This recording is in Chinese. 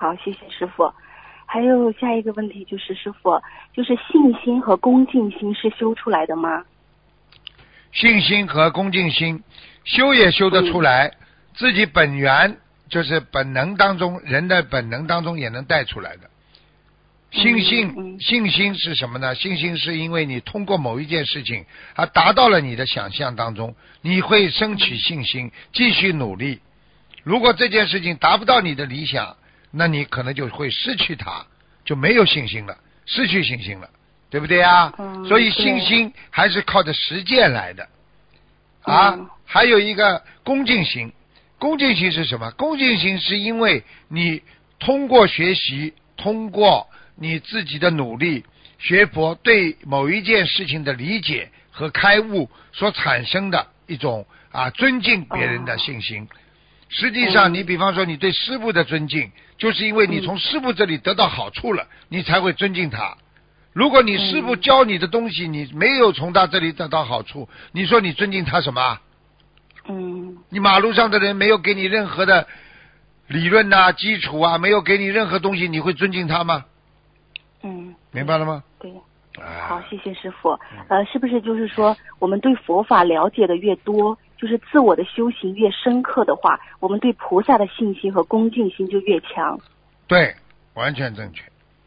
好，谢谢师傅。还有下一个问题就是师傅，就是信心和恭敬心是修出来的吗？ 信心和恭敬心修也修得出来，自己本源就是本能当中，人的本能当中也能带出来的。信心是什么呢？信心是因为你通过某一件事情而达到了你的想象当中，你会升起信心，继续努力。如果这件事情达不到你的理想，那你可能就会失去它，就没有信心了，失去信心了，对不对啊？所以信心还是靠着实践来的啊。还有一个恭敬心，恭敬心是什么？恭敬心是因为你通过学习，通过你自己的努力学佛，对某一件事情的理解和开悟所产生的一种尊敬别人的信心。实际上你比方说你对师父的尊敬，就是因为你从师父这里得到好处了，你才会尊敬他。如果你师父教你的东西你没有从他这里得到好处，你说你尊敬他什么？你马路上的人没有给你任何的理论基础没有给你任何东西，你会尊敬他吗？明白了吗？ 对。好，谢谢师傅。是不是就是说我们对佛法了解的越多，就是自我的修行越深刻的话，我们对菩萨的信心和恭敬心就越强？ 对，完全正确。